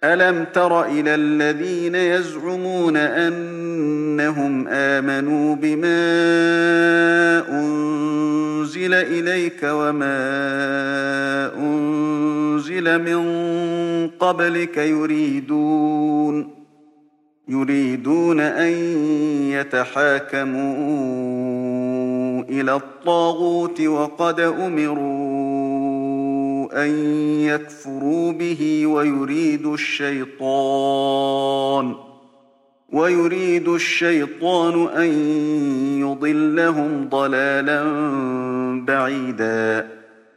ألم تر إلى الذين يزعمون أنهم آمنوا بما أنزل إليك وما أنزل من قبلك يريدون أن يتحاكموا إلى الطاغوت وقد أمروا أن يكفروا به ويريد الشيطان أن يضلهم ضلالا بعيدا